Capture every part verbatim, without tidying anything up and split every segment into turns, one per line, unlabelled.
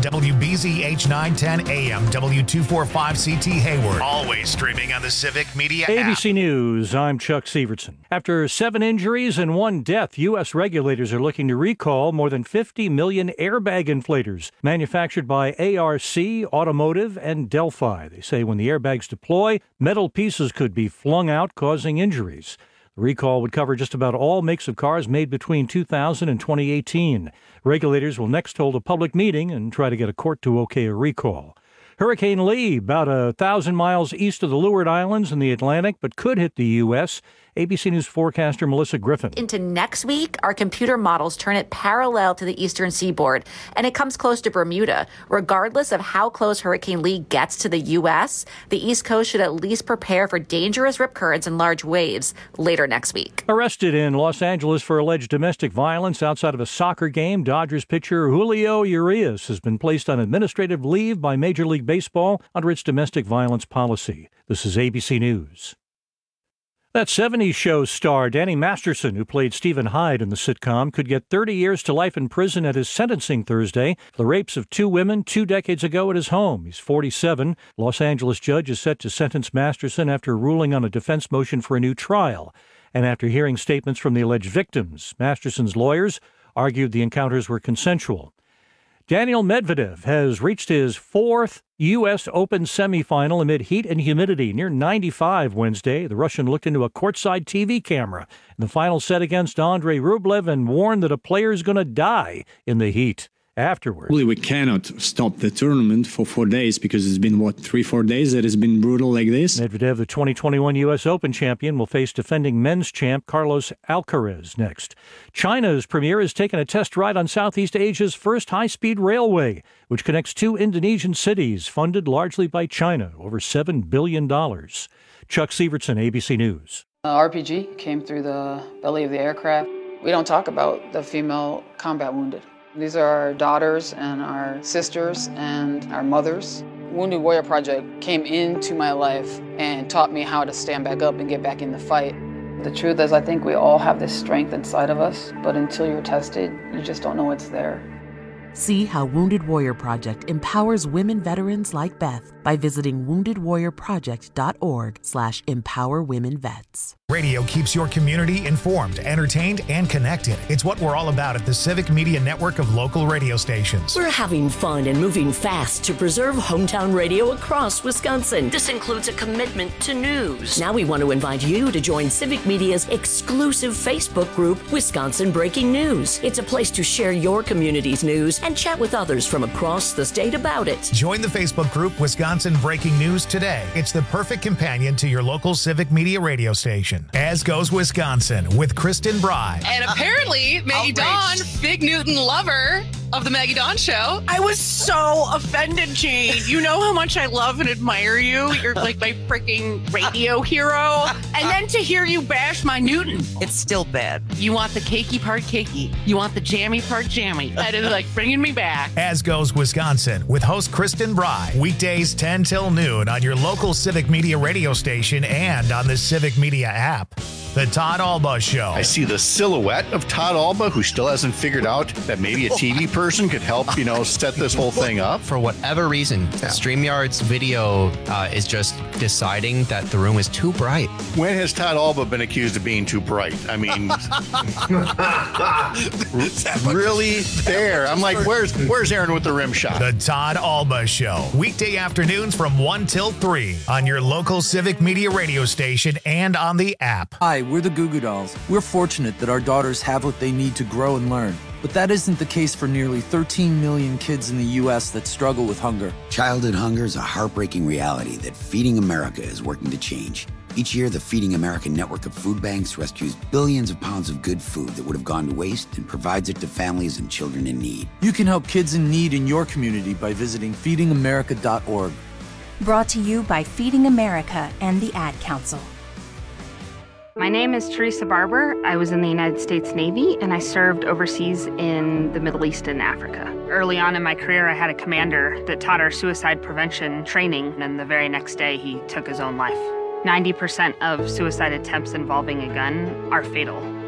W B Z H nine ten A M, W two forty-five C T Hayward. Always streaming on the Civic Media app.
A B C News, I'm Chuck Severson. After seven injuries and one death, U S regulators are looking to recall more than fifty million airbag inflators manufactured by A R C, Automotive, and Delphi. They say when the airbags deploy, metal pieces could be flung out, causing injuries. The recall would cover just about all makes of cars made between two thousand and twenty eighteen. Regulators will next hold a public meeting and try to get a court to okay a recall. Hurricane Lee, about a thousand miles east of the Leeward Islands in the Atlantic, but could hit the U S. A B C News forecaster Melissa Griffin.
Into next week, our computer models turn it parallel to the eastern seaboard, and it comes close to Bermuda. Regardless of how close Hurricane Lee gets to the U S, the East Coast should at least prepare for dangerous rip currents and large waves later next week.
Arrested in Los Angeles for alleged domestic violence outside of a soccer game, Dodgers pitcher Julio Urias has been placed on administrative leave by Major League Baseball under its domestic violence policy. This is A B C News. That seventies show star Danny Masterson, who played Stephen Hyde in the sitcom, could get thirty years to life in prison at his sentencing Thursday for the rapes of two women two decades ago at his home. He's forty-seven. Los Angeles judge is set to sentence Masterson after ruling on a defense motion for a new trial. And after hearing statements from the alleged victims, Masterson's lawyers argued the encounters were consensual. Daniil Medvedev has reached his fourth U S Open semifinal amid heat and humidity. Near ninety-five Wednesday, the Russian looked into a courtside T V camera in the final set against Andrei Rublev and warned that a player is going to die in the heat. Afterwards,
Really, we cannot stop the tournament for four days because it's been, what, three, four days that it's been brutal like this?
Medvedev, the twenty twenty-one U S Open champion, will face defending men's champ Carlos Alcaraz next. China's premier has taken a test ride on Southeast Asia's first high-speed railway, which connects two Indonesian cities, funded largely by China, over seven billion dollars. Chuck Severson, A B C News.
Uh, R P G came through the belly of the aircraft. We don't talk about the female combat wounded. These are our daughters and our sisters and our mothers. Wounded Warrior Project came into my life and taught me how to stand back up and get back in the fight. The truth is, I think we all have this strength inside of us, but until you're tested, you just don't know it's there.
See how Wounded Warrior Project empowers women veterans like Beth by visiting wounded warrior project dot org slash empower women vets.
Radio keeps your community informed, entertained, and connected. It's what we're all about at the Civic Media network of local radio stations.
We're having fun and moving fast to preserve hometown radio across Wisconsin. This includes a commitment to news. Now we want to invite you to join Civic Media's exclusive Facebook group, Wisconsin Breaking News. It's a place to share your community's news and chat with others from across the state about it.
Join the Facebook group Wisconsin Breaking News today. It's the perfect companion to your local Civic Media radio station. As Goes Wisconsin with Kristen Bry.
And apparently, Maggie Dawn, Big Newton lover of the Maggie Dawn Show.
I was so offended, Jane. You know how much I love and admire you. You're like my freaking radio hero. And then to hear you bash my Newton.
It's still bad.
You want the cakey part cakey. You want the jammy part jammy. That is like bringing me back.
As Goes Wisconsin with host Kristen Bry. Weekdays ten till noon on your local Civic Media radio station and on the Civic Media app. The Todd Alba Show.
I see the silhouette of Todd Alba, who still hasn't figured out that maybe a T V person could help, you know, set this whole thing up.
For whatever reason, yeah. StreamYard's video uh, is just deciding that the room is too bright.
When has Todd Alba been accused of being too bright? I mean, really there. I'm like, where's where's Aaron with the rim shot?
The Todd Alba Show. Weekday afternoons from one till three on your local Civic Media radio station and on the app.
Hi, we're the Goo Goo Dolls. We're fortunate that our daughters have what they need to grow and learn. But that isn't the case for nearly thirteen million kids in the U S that struggle with hunger.
Childhood hunger is a heartbreaking reality that Feeding America is working to change. Each year, the Feeding America network of food banks rescues billions of pounds of good food that would have gone to waste and provides it to families and children in need.
You can help kids in need in your community by visiting feeding america dot org.
Brought to you by Feeding America and the Ad Council.
My name is Teresa Barber. I was in the United States Navy, and I served overseas in the Middle East and Africa. Early on in my career, I had a commander that taught our suicide prevention training, and the very next day, he took his own life. ninety percent of suicide attempts involving a gun are fatal.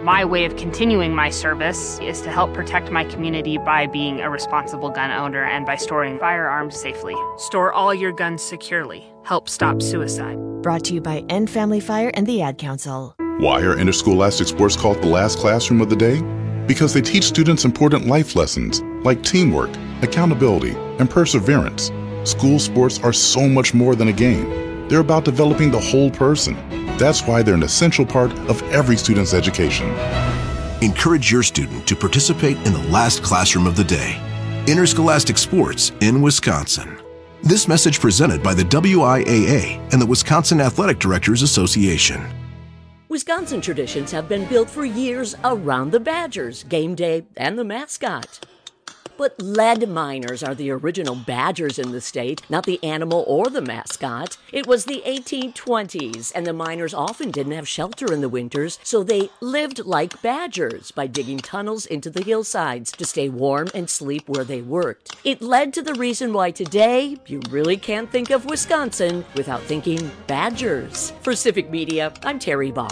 My way of continuing my service is to help protect my community by being a responsible gun owner and by storing firearms safely. Store all your guns securely. Help stop suicide.
Brought to you by End Family Fire and the Ad Council.
Why are interscholastic sports called the last classroom of the day? Because they teach students important life lessons like teamwork, accountability, and perseverance. School sports are so much more than a game. They're about developing the whole person. That's why they're an essential part of every student's education.
Encourage your student to participate in the last classroom of the day. Interscholastic sports in Wisconsin. This message presented by the W I A A and the Wisconsin Athletic Directors Association.
Wisconsin traditions have been built for years around the Badgers, game day, and the mascot. But lead miners are the original Badgers in the state, not the animal or the mascot. It was the eighteen twenties, and the miners often didn't have shelter in the winters, so they lived like badgers by digging tunnels into the hillsides to stay warm and sleep where they worked. It led to the reason why today you really can't think of Wisconsin without thinking Badgers. For Civic Media, I'm Terry Barr.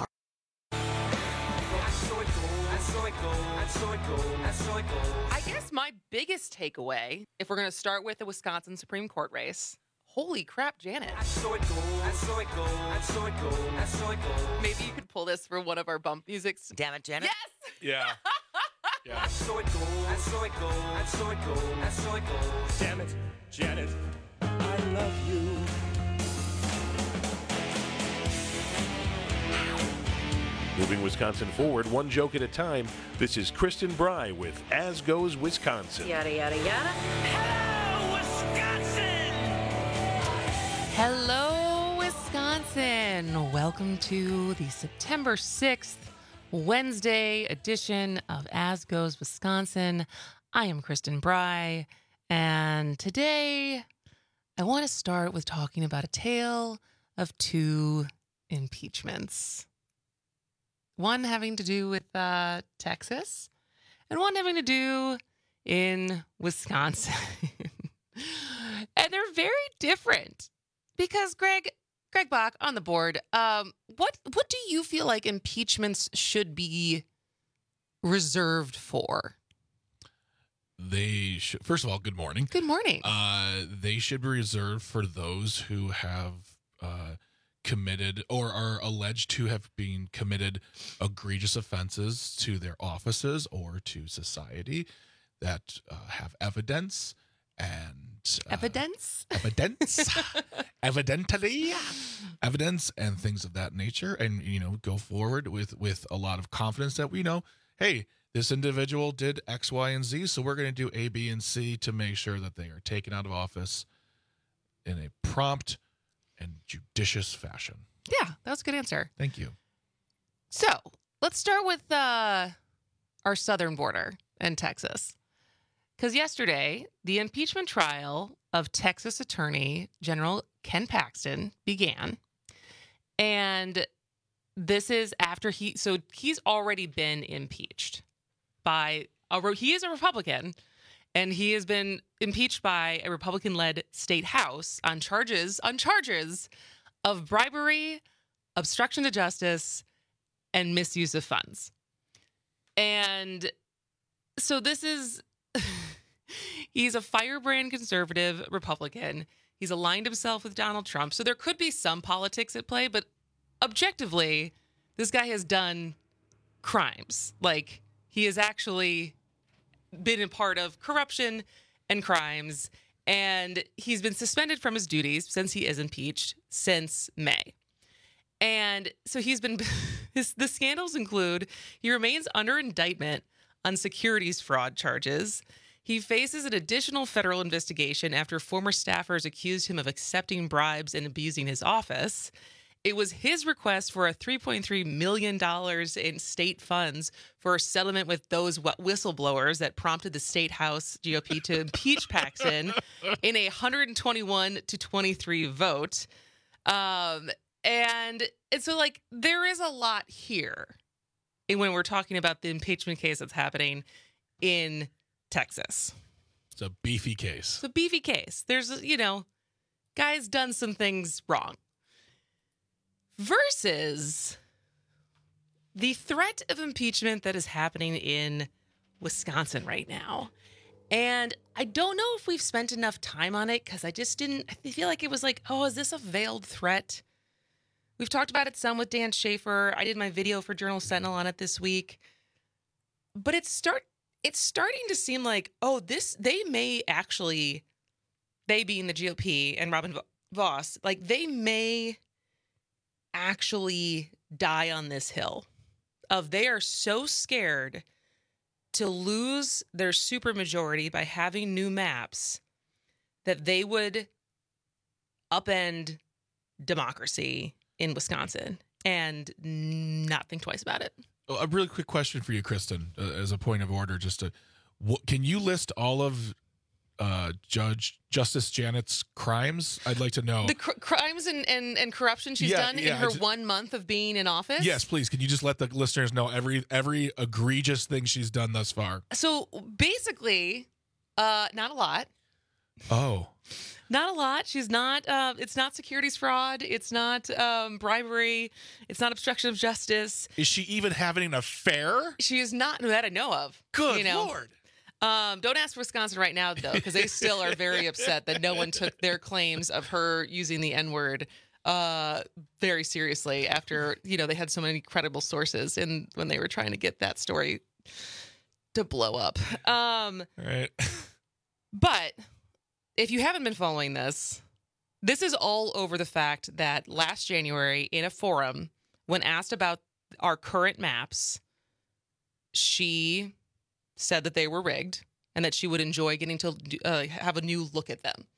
My biggest takeaway, if we're going to start with the Wisconsin Supreme Court race, holy crap, Janet. Maybe you could pull this for one of our bump musics.
Damn it, Janet.
Yes!
Yeah. Yeah. Damn it, Janet. I love you. Moving Wisconsin forward, one joke at a time. This is Kristen Bry with As Goes Wisconsin.
Yada, yada, yada.
Hello, Wisconsin! Hello, Wisconsin. Welcome to the September sixth, Wednesday edition of As Goes Wisconsin. I am Kristen Bry, and today I want to start with talking about a tale of two impeachments. One having to do with uh, Texas, and one having to do in Wisconsin. And they're very different because Greg, Greg Bach on the board. Um, what what do you feel like impeachments should be reserved for?
They should. First of all, good morning.
Good morning.
Uh, they should be reserved for those who have uh, committed or are alleged to have been committed egregious offenses to their offices or to society that uh, have evidence and uh,
evidence,
evidence, evidently, evidence, and things of that nature, and you know, go forward with with a lot of confidence that we know, hey, this individual did X, Y, and Z, so we're going to do A, B, and C to make sure that they are taken out of office in a prompt and judicious fashion.
Yeah, that was a good answer.
Thank you.
So let's start with uh, our southern border and Texas. Because yesterday, the impeachment trial of Texas Attorney General Ken Paxton began. And this is after he, so he's already been impeached by, a, he is a Republican, and he has been impeached by a Republican-led state house on charges, on charges of bribery, obstruction to justice, and misuse of funds. And so this is, he's a firebrand conservative Republican. He's aligned himself with Donald Trump. So there could be some politics at play, but objectively, this guy has done crimes. Like, he has actually been a part of corruption and crimes, and he's been suspended from his duties since he is impeached since May. And so he's been, his, the scandals include, he remains under indictment on securities fraud charges. He faces an additional federal investigation after former staffers accused him of accepting bribes and abusing his office. It was his request for a three point three million dollars in state funds for a settlement with those whistleblowers that prompted the State House G O P to impeach Paxton in a one hundred twenty-one to twenty-three vote. Um, and, and so, like, there is a lot here when we're talking about the impeachment case that's happening in Texas.
It's a beefy case.
It's a beefy case. There's, you know, guy's done some things wrong. Versus the threat of impeachment that is happening in Wisconsin right now. And I don't know if we've spent enough time on it because I just didn't, I feel like it was like, oh, is this a veiled threat? We've talked about it some with Dan Schaefer. I did my video for Journal Sentinel on it this week. But it's start it's starting to seem like, oh, this, they may actually, they being the G O P and Robin Vos, like they may actually die on this hill of they are so scared to lose their supermajority by having new maps that they would upend democracy in Wisconsin and not think twice about it.
Oh, a really quick question for you, Kristen, uh, as a point of order. Just to, what, can you list all of uh, Judge Justice Janet's crimes? I'd like to know
the cr- crimes and, and, and corruption she's
Yeah,
done
yeah,
in her
just-
one month of being in office.
Yes, please. Can you just let the listeners know every every egregious thing she's done thus far?
So basically, uh, not a lot.
Oh.
Not a lot. She's not, uh, it's not securities fraud. It's not um, bribery. It's not obstruction of justice.
Is she even having an affair?
She is not, that I know of.
Good
you know?
Lord.
Um, don't ask Wisconsin right now, though, because they still are very upset that no one took their claims of her using the N-word uh, very seriously after, you know, they had so many credible sources in when they were trying to get that story to blow up. Um,
right.
But if you haven't been following this, this is all over the fact that last January in a forum, when asked about our current maps, she said that they were rigged and that she would enjoy getting to uh, have a new look at them.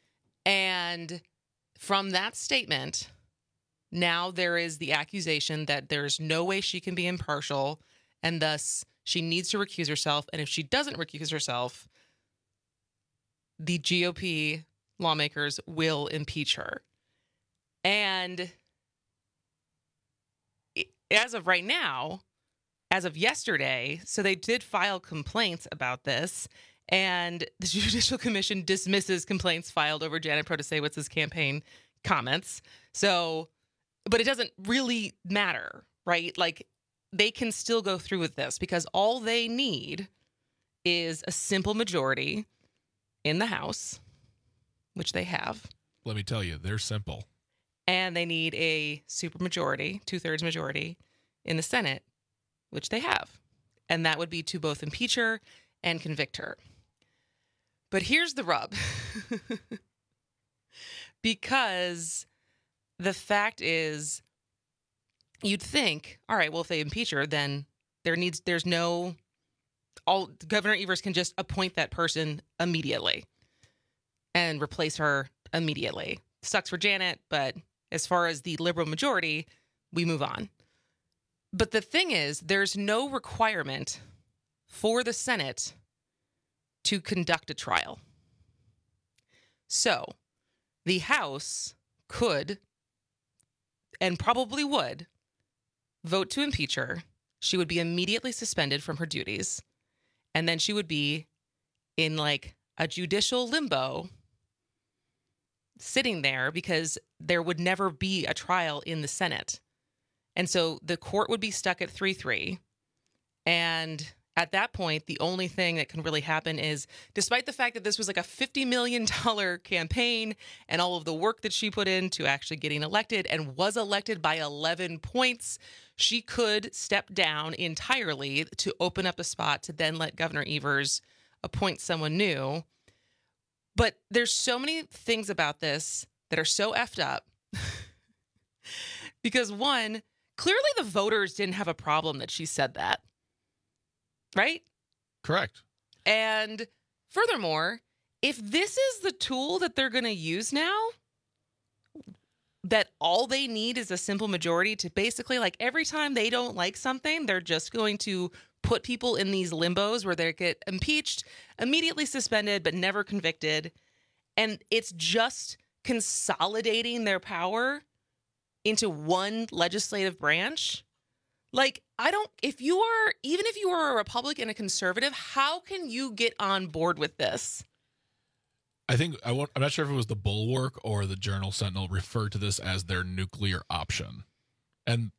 And from that statement, now there is the accusation that there's no way she can be impartial and thus she needs to recuse herself. And if she doesn't recuse herself, the G O P lawmakers will impeach her. And as of right now, as of yesterday, so they did file complaints about this, and the Judicial Commission dismisses complaints filed over Janet Protasewicz's campaign comments. So, but it doesn't really matter, right? Like, they can still go through with this because all they need is a simple majority in the House, which they have.
Let me tell you, they're simple.
And they need a supermajority, two-thirds majority in the Senate, which they have. And that would be to both impeach her and convict her. But here's the rub. Because the fact is, you'd think, all right, well, if they impeach her, then there needs, there's no, all Governor Evers can just appoint that person immediately and replace her immediately. Sucks for Janet, but as far as the liberal majority, we move on. But the thing is, there's no requirement for the Senate to conduct a trial. So the House could, and probably would, vote to impeach her. She would be immediately suspended from her duties. And then she would be in like a judicial limbo, sitting there because there would never be a trial in the Senate. And so the court would be stuck at three three. And at that point, the only thing that can really happen is, despite the fact that this was like a fifty million dollars campaign and all of the work that she put into actually getting elected and was elected by eleven points, she could step down entirely to open up a spot to then let Governor Evers appoint someone new. But there's so many things about this that are so effed up. Because one, clearly the voters didn't have a problem that she said that. Right?
Correct.
And furthermore, if this is the tool that they're going to use now, that all they need is a simple majority to basically, like, every time they don't like something, they're just going to put people in these limbos where they get impeached, immediately suspended, but never convicted. And it's just consolidating their power into one legislative branch. Like, I don't, if you are, even if you are a Republican and a conservative, how can you get on board with this?
I think, I won't, I'm not sure if it was the Bulwark or the Journal Sentinel referred to this as their nuclear option. And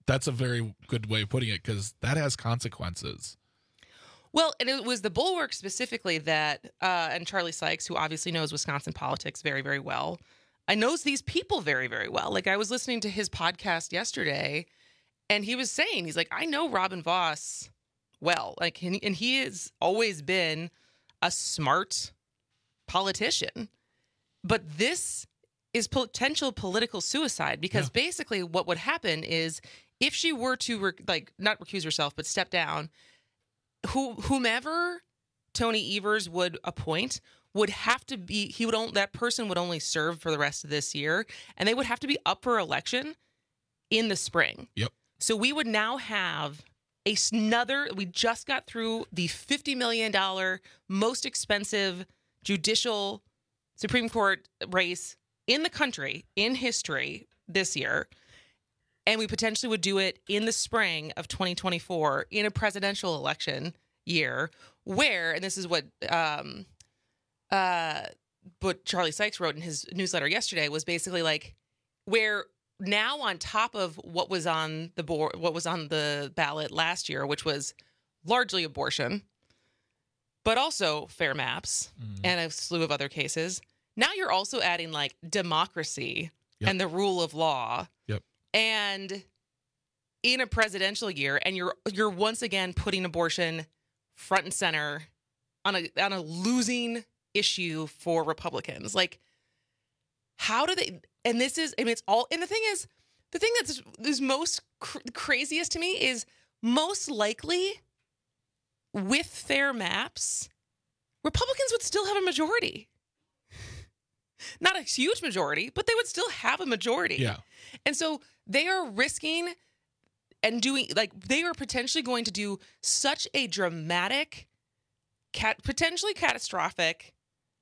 that's a very good way of putting it, because that has consequences.
Well, and it was the Bulwark specifically that, uh, and Charlie Sykes, who obviously knows Wisconsin politics very, very well, I knows these people very, very well. Like, I was listening to his podcast yesterday, and he was saying, he's like, I know Robin Vos well. Like, and, and he has always been a smart politician. But this is potential political suicide, because yeah. basically what would happen is if she were to, rec- like, not recuse herself, but step down, who whomever Tony Evers would appoint would have to be, he would only, that person would only serve for the rest of this year, and they would have to be up for election in the spring.
Yep.
So we would now have a, another, we just got through the fifty million dollars most expensive judicial Supreme Court race in the country, in history this year. And we potentially would do it in the spring of twenty twenty-four in a presidential election year where, and this is what um, uh, what Charlie Sykes wrote in his newsletter yesterday, was basically like, where now on top of what was on the board, what was on the ballot last year, which was largely abortion, but also fair maps mm-hmm. and a slew of other cases. Now you're also adding like democracy yep. and the rule of law.
Yep.
And in a presidential year, and you're you're once again putting abortion front and center on a on a losing issue for Republicans. Like, how do they? And this is, I mean, it's all. And the thing is, the thing that's is most cr- craziest to me is most likely with fair maps, Republicans would still have a majority. Not a huge majority, but they would still have a majority.
Yeah.
And so they are risking and doing, like, they are potentially going to do such a dramatic, cat, potentially catastrophic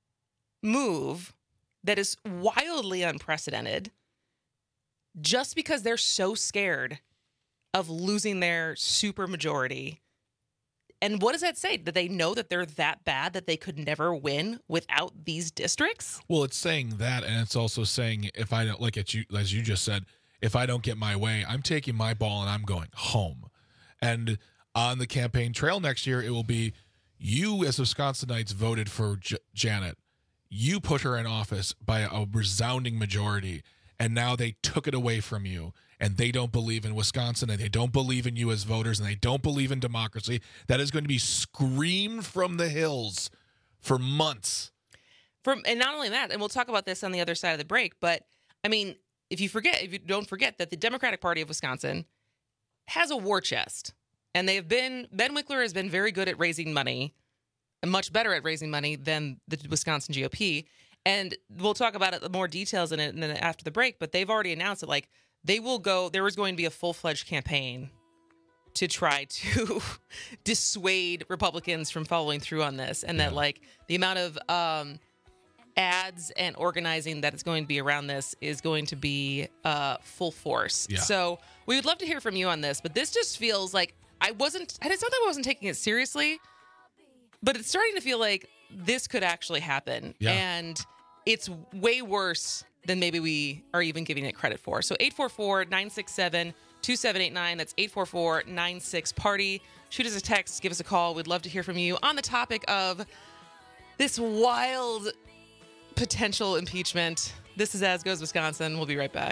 move that is wildly unprecedented just because they're so scared of losing their supermajority. And what does that say? That they know that they're that bad that they could never win without these districts?
Well, it's saying that, and it's also saying, if I don't, like at you, as you just said, if I don't get my way, I'm taking my ball and I'm going home. And on the campaign trail next year, it will be, you as Wisconsinites voted for J- Janet. You put her in office by a resounding majority, and now they took it away from you. And they don't believe in Wisconsin, and they don't believe in you as voters, and they don't believe in democracy. That is going to be screamed from the hills for months.
From and not only that, and we'll talk about this on the other side of the break, but I mean, if you forget, if you don't forget that the Democratic Party of Wisconsin has a war chest, and they have been, Ben Winkler has been very good at raising money, and much better at raising money than the Wisconsin G O P. And we'll talk about it, more details in it, and then after the break. But they've already announced that, like, they will go, there is going to be a full-fledged campaign to try to dissuade Republicans from following through on this. And yeah. that, like, the amount of um, ads and organizing that is going to be around this is going to be uh, full force.
Yeah.
So we would love to hear from you on this. But this just feels like I wasn't, and it's not that I wasn't taking it seriously, but it's starting to feel like this could actually happen.
Yeah.
And it's way worse than maybe we are even giving it credit for. So eight four four, nine six seven, two seven eight nine. That's eight four four, nine six, party. Shoot us a text. Give us a call. We'd love to hear from you on the topic of this wild potential impeachment. This is As Goes Wisconsin. We'll be right back.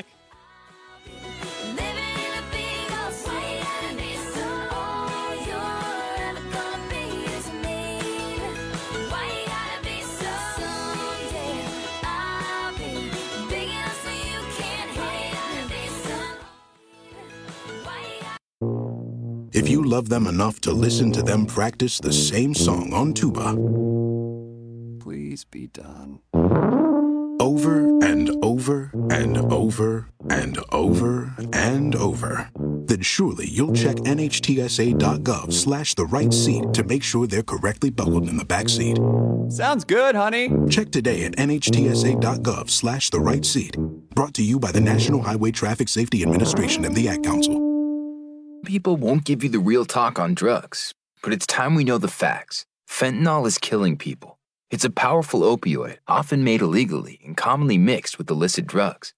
If you love them enough to listen to them practice the same song on tuba,
please be done.
Over and over and over and over and over, then surely you'll check nhtsa.gov slash the right seat to make sure they're correctly buckled in the back seat.
Sounds good, honey.
Check today at nhtsa.gov slash the right seat. Brought to you by the National Highway Traffic Safety Administration and the Ad Council.
People won't give you the real talk on drugs, but it's time we know the facts. Fentanyl is killing people. It's a powerful opioid, often made illegally and commonly mixed with illicit drugs.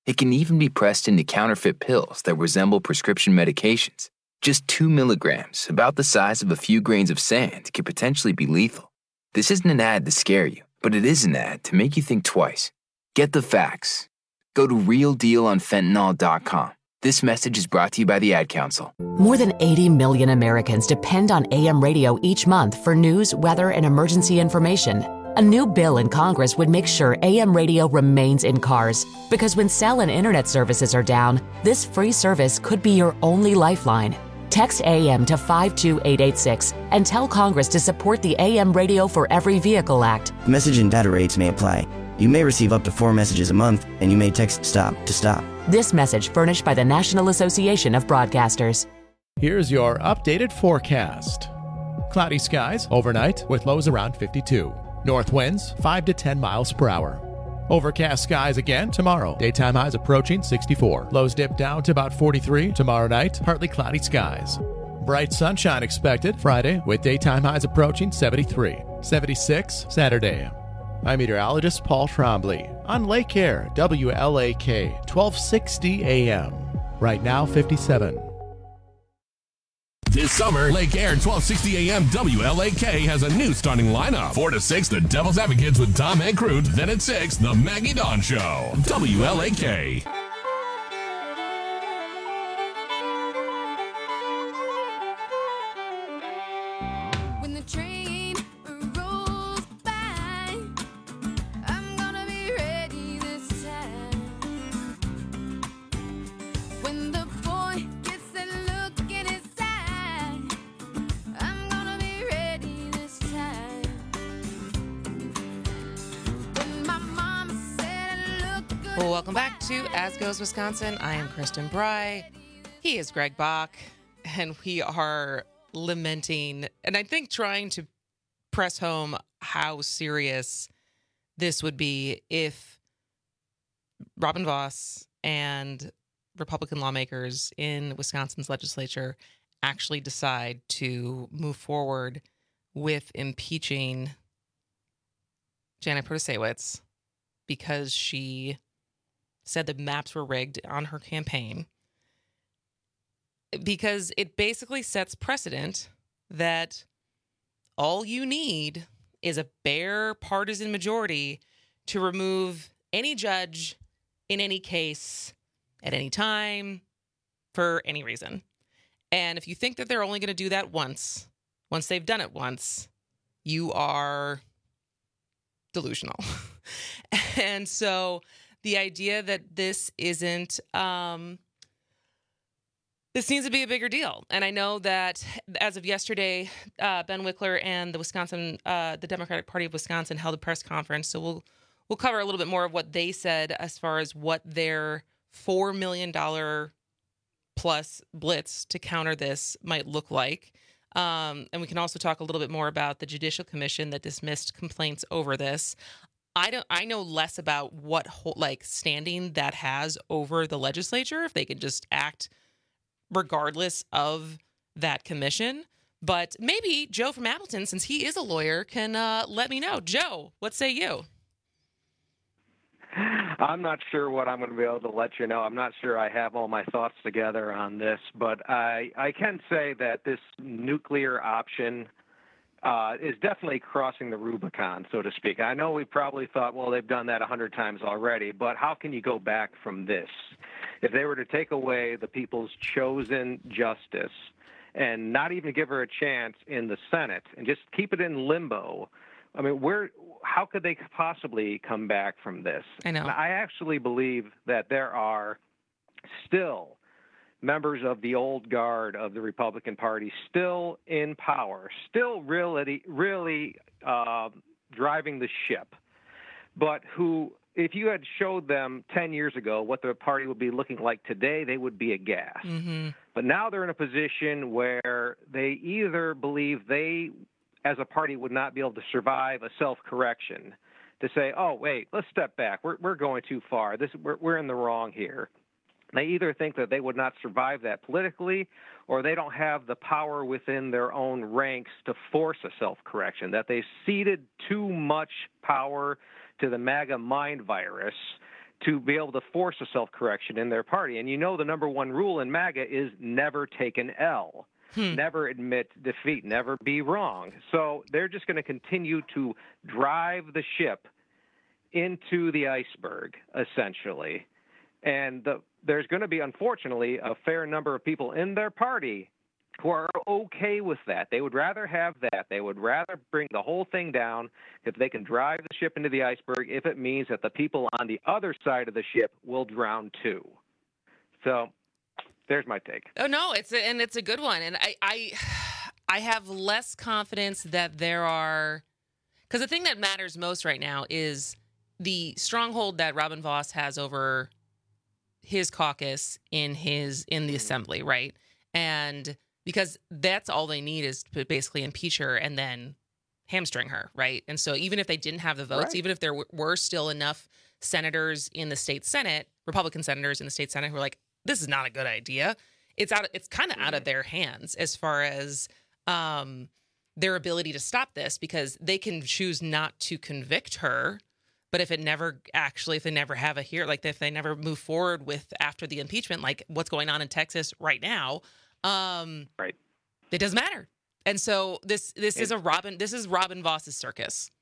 It can even be pressed into counterfeit pills that resemble prescription medications. Just two milligrams, about the size of a few grains of sand, can potentially be lethal. This isn't an ad to scare you, but it is an ad to make you think twice. Get the facts. Go to real deal on fentanyl dot com. This message is brought to you by the Ad Council.
More than eighty million Americans depend on A M radio each month for news, weather, and emergency information. A new bill in Congress would make sure A M radio remains in cars, because when cell and internet services are down, this free service could be your only lifeline. Text A M to five two eight eight six and tell Congress to support the A M Radio for Every Vehicle Act.
Message and data rates may apply. You may receive up to four messages a month, and you may text STOP to stop.
This message furnished by the National Association of Broadcasters.
Here's your updated forecast. Cloudy skies overnight with lows around fifty-two. North winds five to ten miles per hour. Overcast skies again tomorrow. Daytime highs approaching sixty-four. Lows dip down to about forty-three. Tomorrow night, partly cloudy skies. Bright sunshine expected Friday with daytime highs approaching seventy-three. seventy-six Saturday. I'm meteorologist Paul Trombley on Lake Air, W L A K, twelve sixty A M. Right now, fifty-seven.
This summer, Lake Air twelve sixty A M W L A K has a new starting lineup. four to six, the Devil's Advocates with Tom and Crute. Then at six, the Maggie Dawn Show. W L A K.
When the train rolls by, I'm gonna be ready this time. When the boy gets that look in his eye, I'm gonna be ready this time. When my mama said I look good.
Well, welcome back to As Goes Wisconsin. I am Kristen Bry. He is Greg Bach, and we are lamenting, and I think trying to press home how serious this would be if Robin Vos and Republican lawmakers in Wisconsin's legislature actually decide to move forward with impeaching Janet Protasiewicz because she said the maps were rigged on her campaign. Because it basically sets precedent that all you need is a bare partisan majority to remove any judge in any case at any time for any reason. And if you think that they're only going to do that once, once they've done it once, you are delusional. And so the idea that this isn't... Um, This needs to be a bigger deal. And I know that as of yesterday, uh, Ben Wickler and the Wisconsin, uh, the Democratic Party of Wisconsin held a press conference. So we'll we'll cover a little bit more of what they said as far as what their four million dollars plus blitz to counter this might look like. Um, and we can also talk a little bit more about the Judicial Commission that dismissed complaints over this. I don't. I know less about what whole, like standing that has over the legislature, if they can just act regardless of that commission. But maybe Joe from Appleton, since he is a lawyer, can uh, let me know. Joe, what say you?
I'm not sure what I'm going to be able to let you know. I'm not sure I have all my thoughts together on this, but I, I can say that this nuclear option uh, is definitely crossing the Rubicon, so to speak. I know we probably thought, well, they've done that a hundred times already, but how can you go back from this? If they were to take away the people's chosen justice and not even give her a chance in the Senate and just keep it in limbo, I mean, where? How could they possibly come back from this?
I know.
And I actually believe that there are still members of the old guard of the Republican Party still in power, still really, really uh, driving the ship, but who, if you had showed them ten years ago what the party would be looking like today, they would be aghast.
Mm-hmm.
But now they're in a position where they either believe they, as a party, would not be able to survive a self-correction to say, oh, wait, let's step back. We're, we're going too far. This, we're, we're in the wrong here. They either think that they would not survive that politically, or they don't have the power within their own ranks to force a self-correction, that they've ceded too much power to the MAGA mind virus to be able to force a self-correction in their party. And you know the number one rule in MAGA is never take an L, hmm. never admit defeat, never be wrong. So they're just going to continue to drive the ship into the iceberg, essentially. And the, there's going to be, unfortunately, a fair number of people in their party who are okay with that. They would rather have that. They would rather bring the whole thing down if they can drive the ship into the iceberg, if it means that the people on the other side of the ship will drown too. So there's my take.
Oh, no, it's a, and it's a good one. And I, I, I have less confidence that there are, because the thing that matters most right now is the stronghold that Robin Vos has over his caucus in his in the assembly, right? And because that's all they need is to basically impeach her and then hamstring her, right? And so even if they didn't have the votes, right. even if there w- were still enough senators in the state Senate, Republican senators in the state Senate who are like, this is not a good idea, it's out. It's kind of mm. out of their hands as far as um, their ability to stop this, because they can choose not to convict her. But if it never actually, if they never have a hearing, like if they never move forward with after the impeachment, like what's going on in Texas right now, um,
right,
it doesn't matter. And so this this it, is a Robin this is Robin Vos's circus.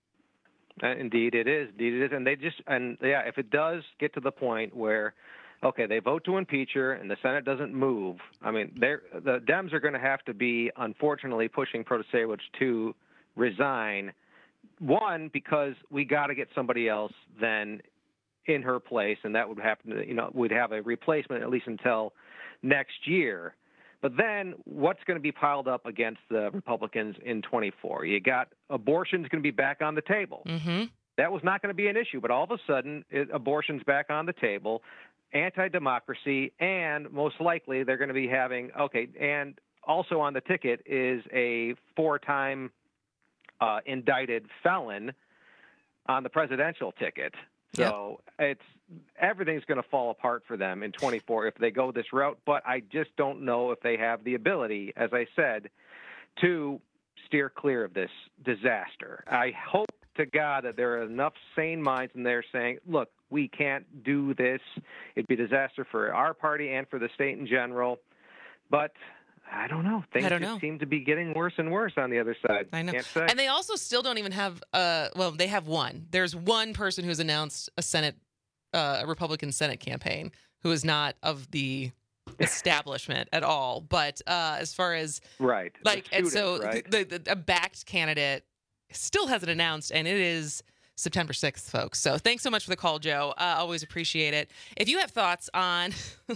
Uh, indeed, it is. Indeed, it is. And they just and yeah, if it does get to the point where, okay, they vote to impeach her and the Senate doesn't move, I mean, they're the Dems are going to have to be unfortunately pushing Protasevich to resign. One, because we got to get somebody else then in her place, and that would happen to, you know, we'd have a replacement at least until next year. But then what's going to be piled up against the Republicans in twenty-four? You got abortion's going to be back on the table.
Mm-hmm.
That was not going to be an issue, but all of a sudden it, abortion's back on the table, anti-democracy, and most likely they're going to be having, okay, and also on the ticket is a four-time Uh, indicted felon on the presidential ticket. So yep. it's everything's going to fall apart for them in twenty-four if they go this route. But I just don't know if they have the ability, as I said, to steer clear of this disaster. I hope to God that there are enough sane minds in there saying, look, we can't do this. It'd be a disaster for our party and for the state in general. But I don't know. Things
I don't
just
know.
seem to be getting worse and worse on the other side.
I know.
Can't say.
And they also still don't even have, uh, well, they have one. There's one person who's announced a Senate, uh, a Republican Senate campaign who is not of the establishment at all. But uh, as far as,
right.
like,
the
and
students,
so
right?
the, the, a backed candidate still hasn't announced, and it is September sixth, folks. So thanks so much for the call, Joe. Uh, always appreciate it. If you have thoughts on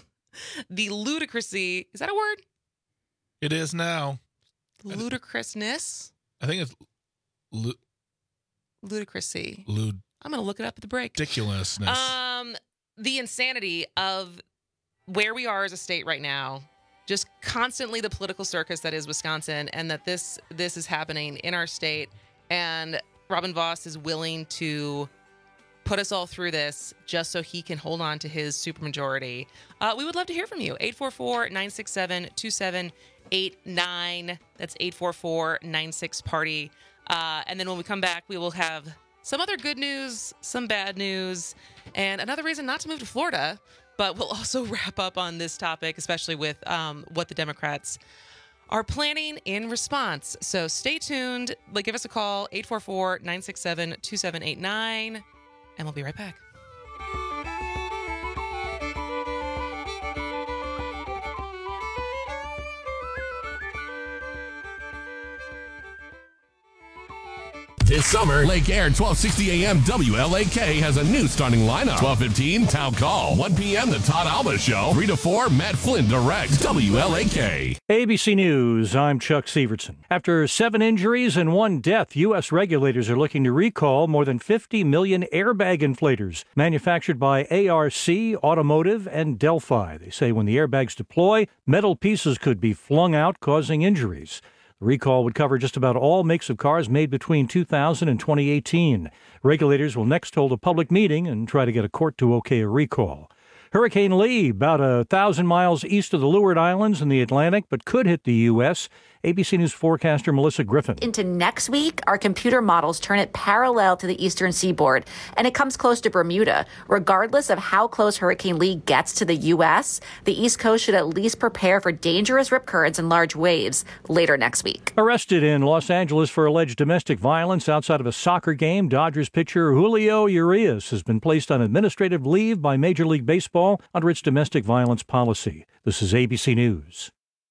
the ludicrousy, is that a word?
It is now.
Ludicrousness?
I think it's lu-
ludicrousy.
Lud-
I'm going to look it up at the break.
Ridiculousness.
Um, the insanity of where we are as a state right now, just constantly the political circus that is Wisconsin, and that this this is happening in our state, and Robin Vos is willing to put us all through this just so he can hold on to his supermajority. Uh, we would love to hear from you. eight four four, nine six seven, two seven eight nine. That's eight four four, nine six, party. Uh, and then when we come back, we will have some other good news, some bad news, and another reason not to move to Florida. But we'll also wrap up on this topic, especially with um, what the Democrats are planning in response. So stay tuned. Like, give us a call, eight four four, nine six seven, two seven eight nine. And we'll be right back.
This summer, Lake Air twelve sixty A M W L A K has a new starting lineup. twelve fifteen, Town Call. one p.m., The Todd Alba Show. three to four, Matt Flynn directs. W L A K.
A B C News, I'm Chuck Severson. After seven injuries and one death, U S regulators are looking to recall more than fifty million airbag inflators manufactured by A R C, Automotive, and Delphi. They say when the airbags deploy, metal pieces could be flung out, causing injuries. The recall would cover just about all makes of cars made between two thousand and twenty eighteen. Regulators will next hold a public meeting and try to get a court to okay a recall. Hurricane Lee, about a thousand miles east of the Leeward Islands in the Atlantic, but could hit the U S A B C News forecaster Melissa Griffin.
Into next week, our computer models turn it parallel to the eastern seaboard, and it comes close to Bermuda. Regardless of how close Hurricane Lee gets to the U S, the East Coast should at least prepare for dangerous rip currents and large waves later next week.
Arrested in Los Angeles for alleged domestic violence outside of a soccer game, Dodgers pitcher Julio Urias has been placed on administrative leave by Major League Baseball under its domestic violence policy. This is A B C News.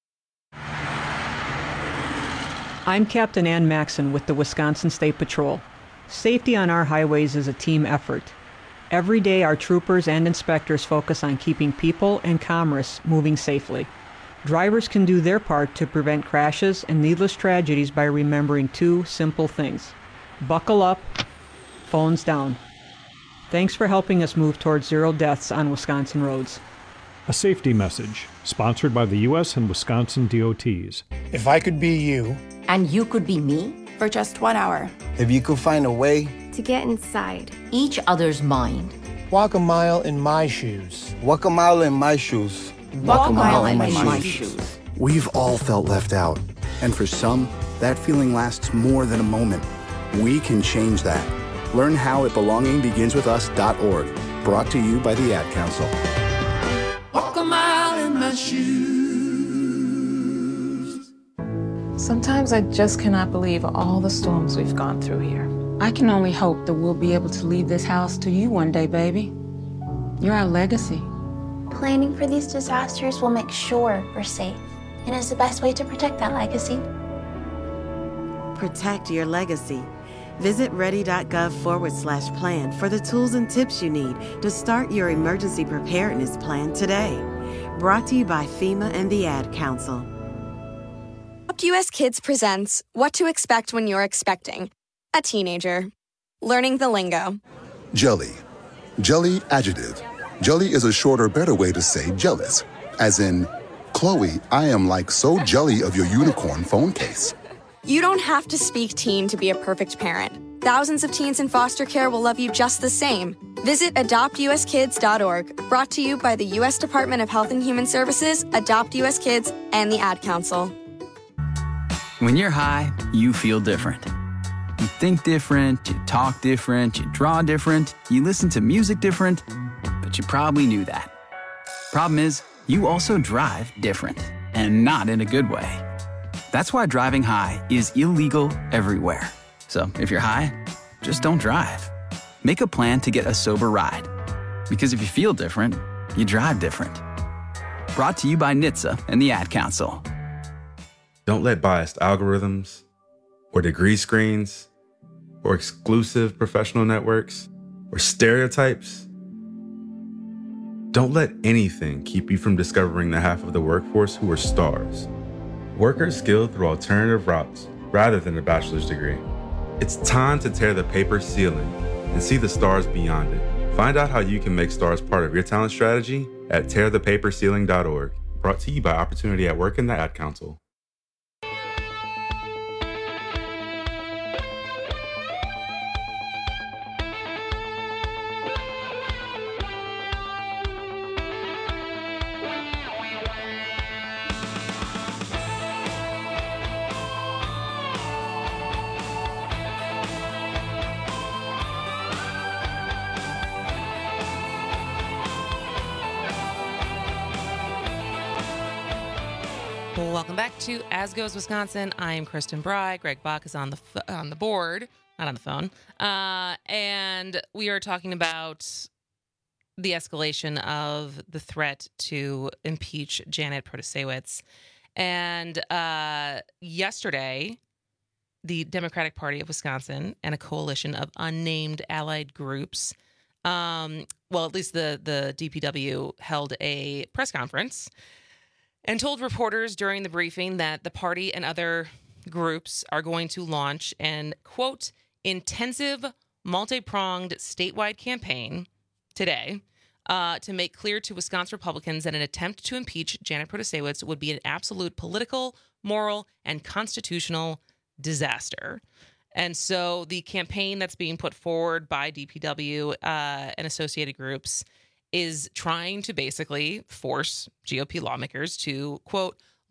I'm Captain Ann Maxon with the Wisconsin State Patrol. Safety on our highways is a team effort. Every day, our troopers and inspectors focus on keeping people and commerce moving safely. Drivers can do their part to prevent crashes and needless tragedies by remembering two simple things. Buckle up, phones down. Thanks for helping us move towards zero deaths on Wisconsin roads.
A safety message sponsored by the U S and Wisconsin D O Ts.
If I could be you,
and you could be me,
for just one hour,
if you could find a way
to get inside
each other's mind,
walk a mile in my shoes. Walk a mile in my shoes.
Walk, walk a mile, mile in my, my, my shoes. shoes.
We've all felt left out, and for some, that feeling lasts more than a moment. We can change that. Learn how at belonging begins with us dot org. Brought to you by the Ad Council.
Walk a mile in my shoes.
Sometimes I just cannot believe all the storms we've gone through here.
I can only hope that we'll be able to leave this house to you one day, baby. You're our legacy.
Planning for these disasters will make sure we're safe, and is the best way to protect that legacy.
Protect your legacy. Visit ready.gov forward slash plan for the tools and tips you need to start your emergency preparedness plan today. Brought to you by FEMA and the Ad Council.
Adopt U S Kids presents What to Expect When You're Expecting a Teenager. Learning the lingo.
Jelly. Jelly adjective. Jelly is a shorter, better way to say jealous. As in, Chloe, I am like so jelly of your unicorn phone case.
You don't have to speak teen to be a perfect parent. Thousands of teens in foster care will love you just the same. Visit adopt u s kids dot org. Brought to you by the U S Department of Health and Human Services, Adopt U S Kids, and the Ad Council.
When you're high, you feel different. You think different, you talk different, you draw different, you listen to music different, but you probably knew that. Problem is, you also drive different, and not in a good way. That's why driving high is illegal everywhere. So if you're high, just don't drive. Make a plan to get a sober ride. Because if you feel different, you drive different. Brought to you by N H T S A and the Ad Council.
Don't let biased algorithms, or degree screens, or exclusive professional networks, or stereotypes. Don't let anything keep you from discovering the half of the workforce who are stars. Workers skilled through alternative routes rather than a bachelor's degree. It's time to tear the paper ceiling and see the stars beyond it. Find out how you can make stars part of your talent strategy at tear the paper ceiling dot org. Brought to you by Opportunity at Work and the Ad Council.
Welcome back to As Goes Wisconsin. I am Kristen Bry. Greg Bach is on the f- on the board, not on the phone, uh, and we are talking about the escalation of the threat to impeach Janet Protasiewicz. And uh, yesterday, the Democratic Party of Wisconsin and a coalition of unnamed allied groups, um, well, at least the the D P W, held a press conference and told reporters during the briefing that the party and other groups are going to launch an, quote, intensive, multi-pronged statewide campaign today uh, to make clear to Wisconsin Republicans that an attempt to impeach Janet Protasiewicz would be an absolute political, moral, and constitutional disaster. And so the campaign that's being put forward by D P W uh, and associated groups is trying to basically force G O P lawmakers to, quote,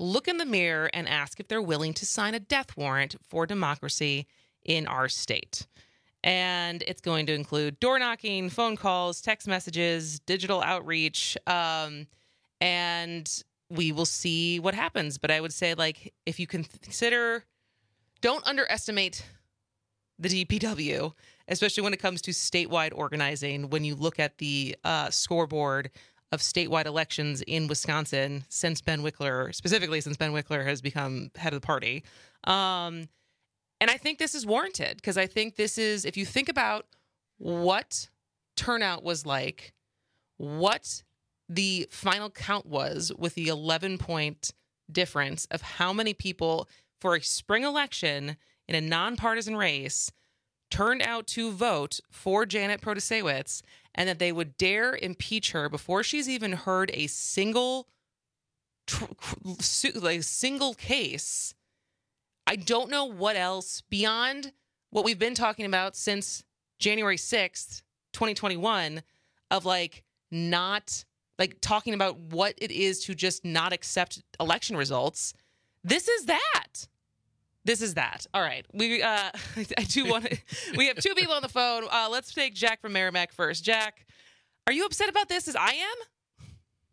look in the mirror and ask if they're willing to sign a death warrant for democracy in our state. And it's going to include door knocking, phone calls, text messages, digital outreach, um, and we will see what happens. But I would say, like, if you can consider, don't underestimate the D P W, especially when it comes to statewide organizing. When you look at the uh, scoreboard of statewide elections in Wisconsin since Ben Wickler, specifically since Ben Wickler has become head of the party. Um, and I think this is warranted because I think this is, if you think about what turnout was like, what the final count was with the eleven point difference of how many people for a spring election in a nonpartisan race turned out to vote for Janet Protasewicz, and that they would dare impeach her before she's even heard a single tr- like single case. I don't know what else beyond what we've been talking about since January sixth, twenty twenty-one, of like not like talking about what it is to just not accept election results. This is that. This is that. All right. We uh, I do want to. We have two people on the phone. Uh, let's take Jack from Merrimack first. Jack, are you upset about this as I am?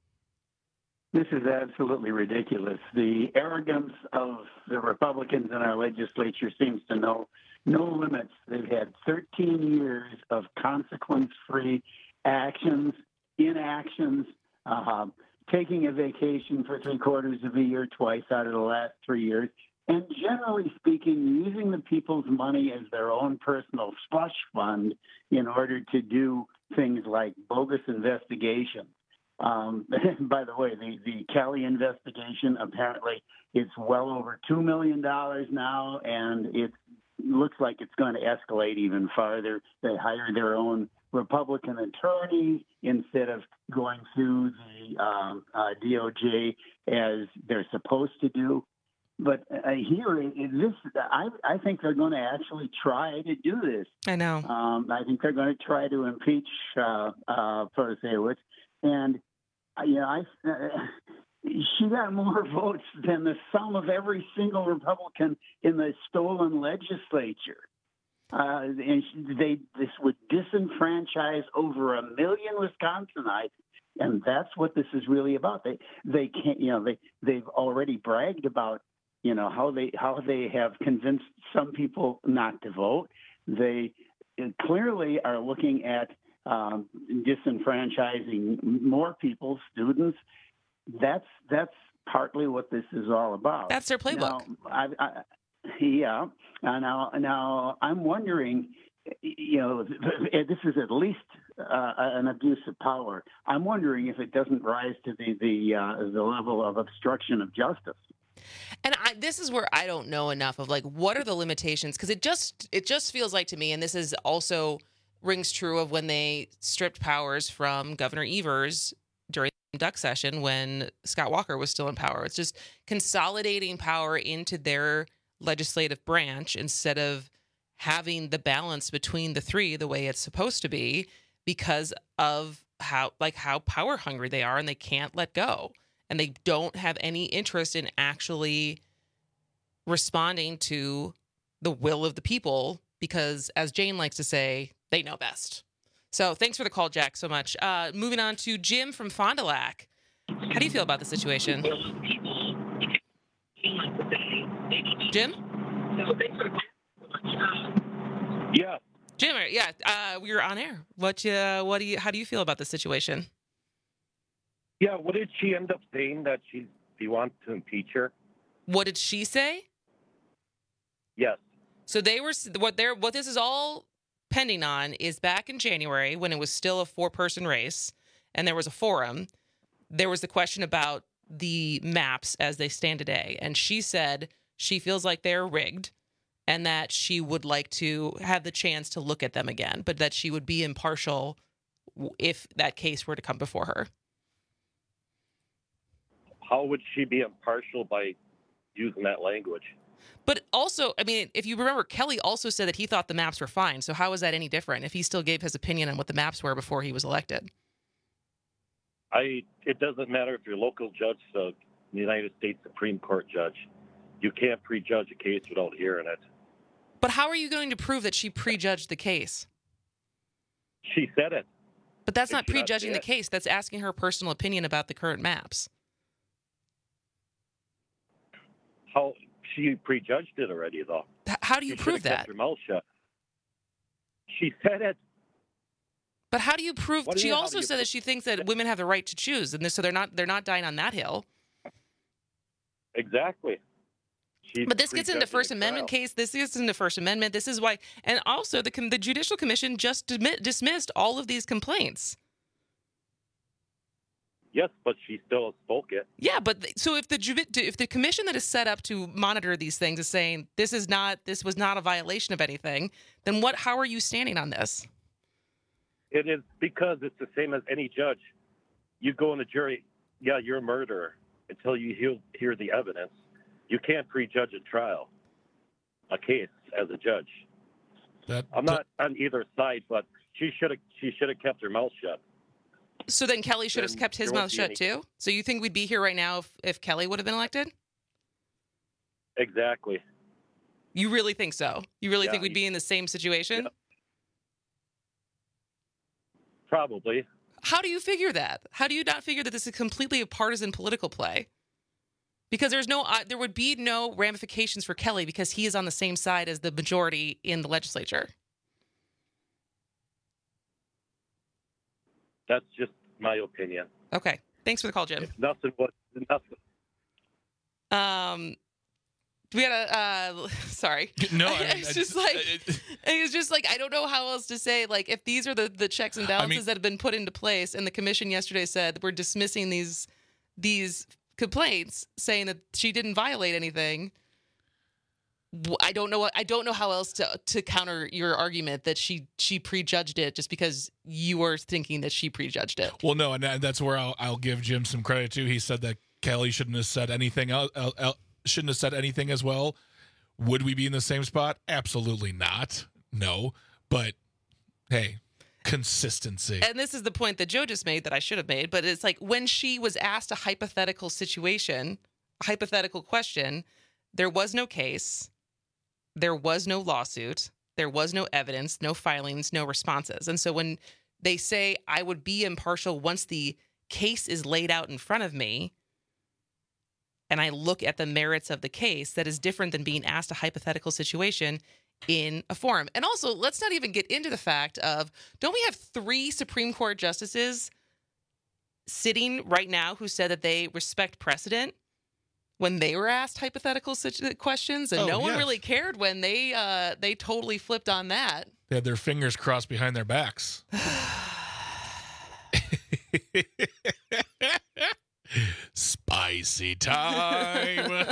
This is absolutely ridiculous. The arrogance of the Republicans in our legislature seems to know no limits. They've had thirteen years of consequence-free actions, inactions, uh, taking a vacation for three quarters of a year twice out of the last three years. And generally speaking, using the people's money as their own personal slush fund in order to do things like bogus investigations. Um, by the way, the, the Kelly investigation, apparently it's well over two million dollars now, and it looks like it's going to escalate even farther. They hired their own Republican attorney instead of going through the um, uh, D O J as they're supposed to do. But uh, here, this I, I think they're going to actually try to do this.
I know.
Um, I think they're going to try to impeach uh, uh, Protasewicz, and uh, you know, I, uh, she got more votes than the sum of every single Republican in the stolen legislature. Uh, and they this would disenfranchise over a million Wisconsinites. And that's what this is really about. They they can't, you know, they they've already bragged about, you know, how they how they have convinced some people not to vote. They clearly are looking at um, disenfranchising more people, students. That's that's partly what this is all about.
That's their playbook.
Now, I, I, yeah. Uh, now, now I'm wondering. You know, this is at least uh, an abuse of power. I'm wondering if it doesn't rise to the the uh, the level of obstruction of justice.
And I, this is where I don't know enough of like what are the limitations, because it just it just feels like to me, and this is also rings true of when they stripped powers from Governor Evers during the duck session when Scott Walker was still in power. It's just consolidating power into their legislative branch instead of having the balance between the three the way it's supposed to be, because of how like how power hungry they are, and they can't let go, and they don't have any interest in actually responding to the will of the people, because as Jane likes to say, they know best. So thanks for the call, Jack, so much. Uh, moving on to Jim from Fond du Lac. How do you feel about the situation? Jim?
Yeah,
Jim. Yeah, uh, we were on air. What? Uh, what do you? How do you feel about the situation?
Yeah. What did she end up saying that she he wants to impeach her?
What did she say?
Yes.
So they were what they're what this is all pending on is back in January when it was still a four-person race and there was a forum. There was the question about the maps as they stand today, and she said she feels like they're rigged, and that she would like to have the chance to look at them again, but that she would be impartial if that case were to come before her.
How would she be impartial by using that language?
But also, I mean, if you remember, Kelly also said that he thought the maps were fine. So how is that any different if he still gave his opinion on what the maps were before he was elected?
I. It doesn't matter if your local judge uh, United States Supreme Court judge. You can't prejudge a case without hearing it.
But how are you going to prove that she prejudged the case?
She said it.
But that's
Did
not
she not
prejudging
say
the
it?
case. That's asking her personal opinion about the current maps.
How she prejudged it already, though.
H- How do you
She
prove
should've kept
that?
her mouth shut. She said it.
But how do you prove?
What do you
She
mean, how
also
do you
said that she thinks that women have the right to choose, and this, so they're not they're not dying on that hill.
Exactly. She
But this gets into
prejudging
First
a
Amendment
trial.
case. This gets into First Amendment. This is why, and also the com- the Judicial Commission just dismi- dismissed all of these complaints.
Yes, but she still spoke it.
Yeah, but th- so if the ju- if the commission that is set up to monitor these things is saying this is not this was not a violation of anything, then what? How are you standing on this?
It is because it's the same as any judge. You go in the jury, yeah, you're a murderer until you hear, hear the evidence. You can't prejudge a trial, a case as a judge.
That,
I'm not on either side, but she should have she should have kept her mouth shut.
So then Kelly should have
Then
kept his
there
mouth
won't be
shut
any-
too. So you think we'd be here right now if, if Kelly would have been elected?
Exactly.
You really think so? You really
Yeah,
think we'd be in the same situation?
Yeah. Probably.
How do you figure that? How do you not figure that this is completely a partisan political play? Because there's no, uh, there would be no ramifications for Kelly because he is on the same side as the majority in the legislature.
That's just my opinion.
Okay, thanks for the call, Jim.
If nothing but nothing.
Um, we had a uh, sorry.
No, I mean,
it's
I-
just like it was just like I don't know how else to say. Like if these are the the checks and balances
mean-
that have been put into place, and the commission yesterday said we're dismissing these these complaints, saying that she didn't violate anything. w- I don't know what I don't know how else to to counter your argument that she she prejudged it just because you were thinking that she prejudged it.
Well, no, and that- that's where I'll, I'll give Jim some credit too. He said that Kelly shouldn't have said anything else, el- el- shouldn't have said anything as well. Would we be in the same spot? Absolutely not. No, but hey, consistency.
And this is the point that Joe just made that I should have made, but it's like when she was asked a hypothetical situation, a hypothetical question, there was no case, there was no lawsuit, there was no evidence, no filings, no responses. And so when they say I would be impartial once the case is laid out in front of me and I look at the merits of the case, that is different than being asked a hypothetical situation in a forum. And also, let's not even get into the fact of, don't we have three Supreme Court justices sitting right now who said that they respect precedent when they were asked hypothetical situ- questions, and
Oh,
no one
yes.
really cared when they uh, they totally flipped on that.
They had their fingers crossed behind their backs. Spicy time.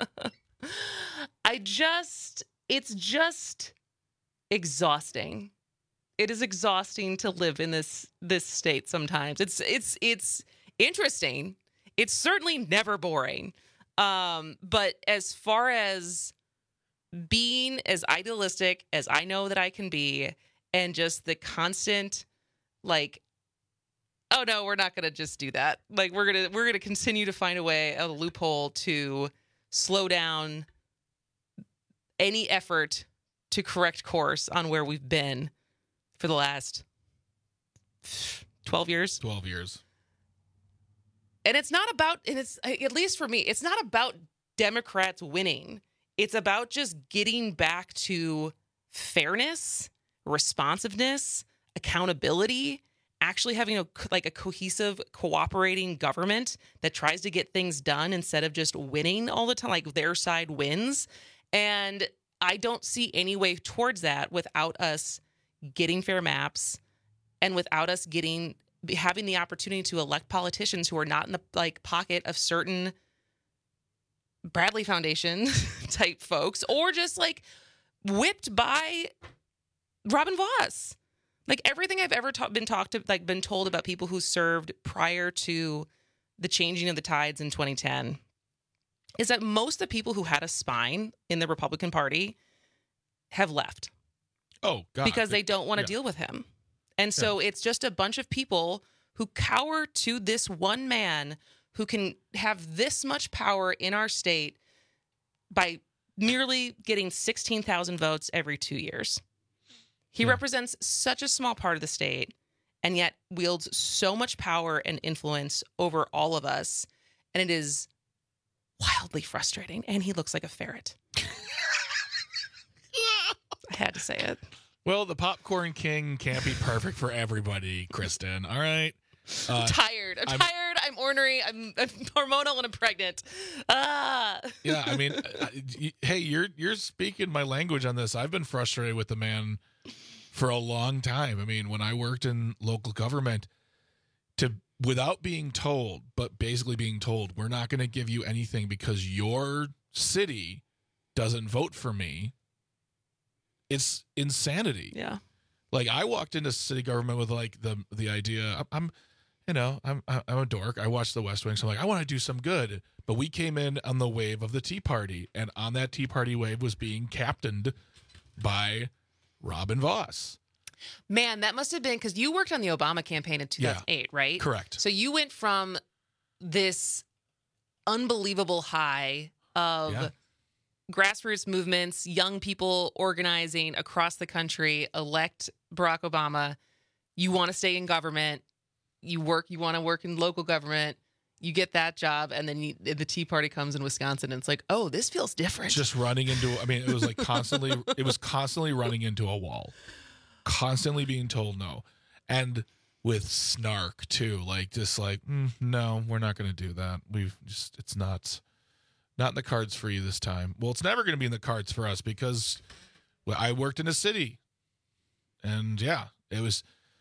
I just, it's just exhausting. It is exhausting to live in this this state sometimes. It's it's it's interesting. It's certainly never boring. Um, but as far as being as idealistic as I know that I can be, and just the constant, like, oh no, we're not gonna just do that. Like we're gonna we're gonna continue to find a way, a loophole to slow down any effort to correct course on where we've been for the last twelve years.
twelve years.
And it's not about, and it's, at least for me, it's not about Democrats winning. It's about just getting back to fairness, responsiveness, accountability, actually having a, like a cohesive, cooperating government that tries to get things done instead of just winning all the time, like their side wins. And I don't see any way towards that without us getting fair maps and without us getting having the opportunity to elect politicians who are not in the like pocket of certain Bradley Foundation type folks, or just like whipped by Robin Voss. Like everything I've ever ta- been talked to, like been told about people who served prior to the changing of the tides in twenty ten is that most of the people who had a spine in the Republican Party have left.
Oh, God.
Because they don't want to
Yeah.
deal with him. And so it's just a bunch of people who cower to this one man who can have this much power in our state by merely getting sixteen thousand votes every two years. He yeah. represents such a small part of the state and yet wields so much power and influence over all of us. And it is wildly frustrating. And he looks like a ferret. I had to say it.
Well, the popcorn king can't be perfect for everybody, Kristen. All right. Uh,
I'm tired. I'm, I'm tired. I'm ornery. I'm, I'm hormonal and I'm pregnant. Ah.
Yeah, I mean, uh, hey, you're you're speaking my language on this. I've been frustrated with the man for a long time. I mean, when I worked in local government, to without being told, but basically being told, we're not going to give you anything because your city doesn't vote for me. It's insanity.
Yeah.
Like I walked into city government with like the the idea I'm, I'm you know, I'm I'm a dork. I watched The West Wing, so I'm like, I want to do some good. But we came in on the wave of the Tea Party, and on that Tea Party wave was being captained by Robin Vos.
Man, that must have been because you worked on the Obama campaign in two thousand eight,
yeah,
right?
Correct.
So you went from this unbelievable high of yeah. grassroots movements, young people organizing across the country, elect Barack Obama. You want to stay in government. You work. You want to work in local government. You get that job, and then you, the Tea Party comes in Wisconsin, and it's like, oh, this feels different.
Just running into. I mean, it was like constantly. It was constantly running into a wall, constantly being told no, and with snark too. Like just like, mm, no, we're not going to do that. We've just. It's not. Not in the cards for you this time. Well, it's never going to be in the cards for us because well, I worked in a city. And yeah, it was,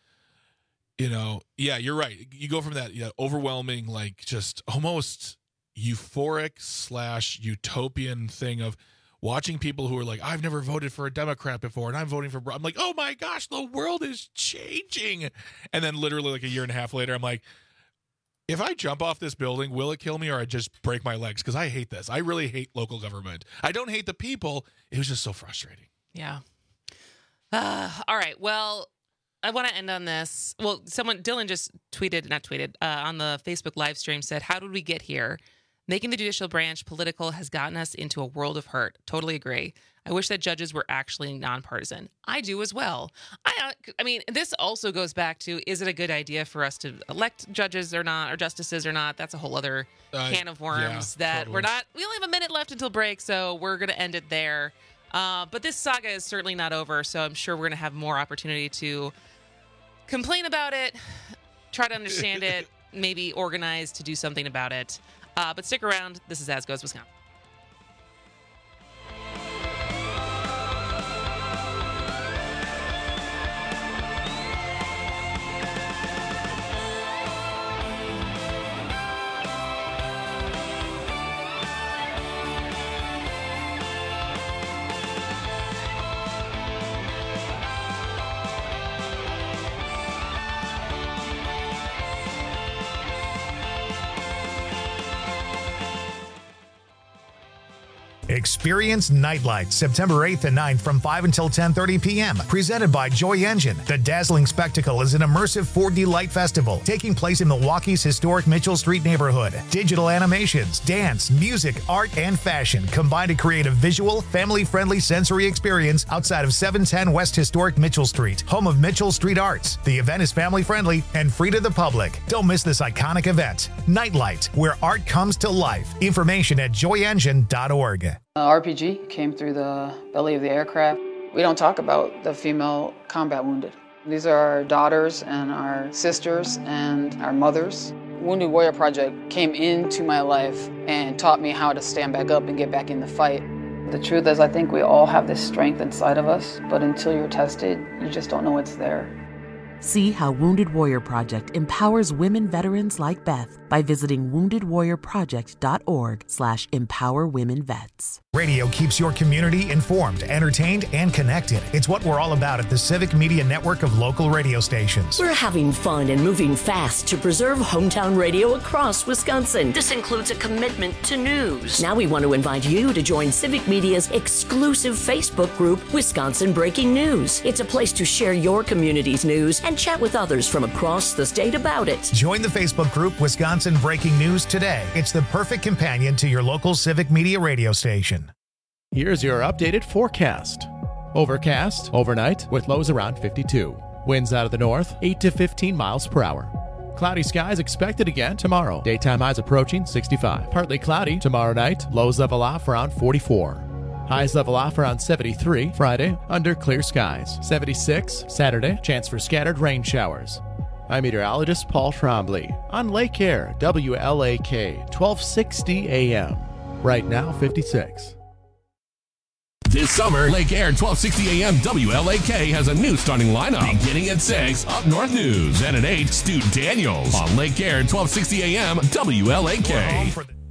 you know, yeah, you're right. You go from that you know, overwhelming, like just almost euphoric slash utopian thing of watching people who are like, I've never voted for a Democrat before and I'm voting for, I'm like, oh my gosh, the world is changing. And then literally like a year and a half later, I'm like, if I jump off this building, will it kill me or I just break my legs? Because I hate this. I really hate local government. I don't hate the people. It was just so frustrating.
Yeah. Uh, all right. Well, I want to end on this. Well, someone, Dylan just tweeted, not tweeted, uh, on the Facebook live stream said, how did we get here? Making the judicial branch political has gotten us into a world of hurt. Totally agree. I wish that judges were actually nonpartisan. I do as well. I I mean, this also goes back to, is it a good idea for us to elect judges or not, or justices or not? That's a whole other uh, can of worms yeah, that totally. we're not, we only have a minute left until break, so we're going to end it there. Uh, but this saga is certainly not over, so I'm sure we're going to have more opportunity to complain about it, try to understand it, maybe organize to do something about it. Uh, but stick around. This is As Goes Wisconsin.
Experience Nightlight September eighth and ninth from five until ten thirty p.m. Presented by Joy Engine. The dazzling spectacle is an immersive four D light festival taking place in Milwaukee's historic Mitchell Street neighborhood. Digital animations, dance, music, art, and fashion combine to create a visual, family-friendly sensory experience outside of seven ten West Historic Mitchell Street, home of Mitchell Street Arts. The event is family-friendly and free to the public. Don't miss this iconic event. Nightlight, where art comes to life. Information at joy engine dot org.
Uh, R P G came through the belly of the aircraft. We don't talk about the female combat wounded. These are our daughters and our sisters and our mothers. Wounded Warrior Project came into my life and taught me how to stand back up and get back in the fight. The truth is, I think we all have this strength inside of us, but until you're tested, you just don't know it's there.
See how Wounded Warrior Project empowers women veterans like Beth by visiting wounded warrior project dot org slash empower women vets.
Radio keeps your community informed, entertained, and connected. It's what we're all about at the Civic Media Network of local radio stations.
We're having fun and moving fast to preserve hometown radio across Wisconsin. This includes a commitment to news. Now we want to invite you to join Civic Media's exclusive Facebook group, Wisconsin Breaking News. It's a place to share your community's news and chat with others from across the state about it.
Join the Facebook group Wisconsin Breaking News today. It's the perfect companion to your local Civic Media radio station.
Here's your updated forecast. Overcast overnight with lows around fifty-two. Winds out of the north, eight to fifteen miles per hour. Cloudy skies expected again tomorrow. Daytime highs approaching sixty-five. Partly cloudy tomorrow night. Lows level off around forty-four. Highs level off around seventy-three. Friday, under clear skies. seventy-six. Saturday, chance for scattered rain showers. I'm meteorologist Paul Trombley on Lake Air, W L A K, twelve sixty A M. Right now, fifty-six.
This summer, Lake Air twelve sixty A M W L A K has a new starting lineup. Beginning at six, Up North News. And at eight, Stu Daniels. On Lake Air twelve sixty A M W L A K.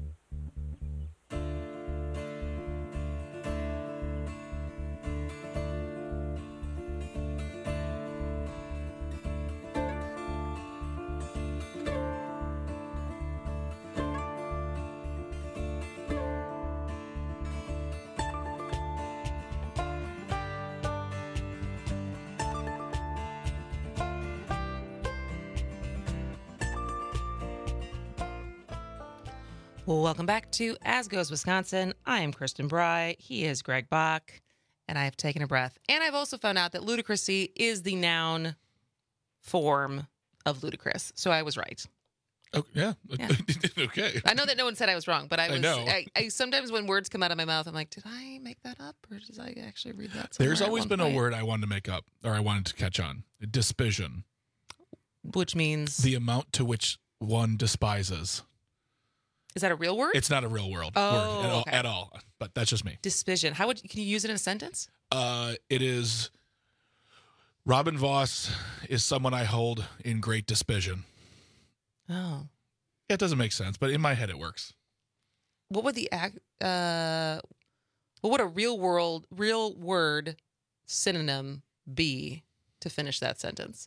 Welcome back to As Goes Wisconsin. I am Kristen Bry. He is Greg Bach. And I have taken a breath. And I've also found out that ludicrousy is the noun form of ludicrous. So I was right.
Oh, yeah.
Yeah.
Okay.
I know that no one said I was wrong, but I was.
I know.
I, I sometimes when words come out of my mouth, I'm like, did I make that up, or did I actually read that somewhere
There's
at
always
one
been
point?
a word I wanted to make up, or I wanted to catch on. Despision.
Which means?
The amount to which one despises.
Is that a real word?
It's not a real world
Oh,
word at all,
okay.
at all, but that's just me.
Despision. How would can you use it in a sentence?
Uh, it is. Robin Voss is someone I hold in great despision.
Oh.
It doesn't make sense, but in my head it works.
What would the act? Uh, what would a real world, real word synonym be to finish that sentence?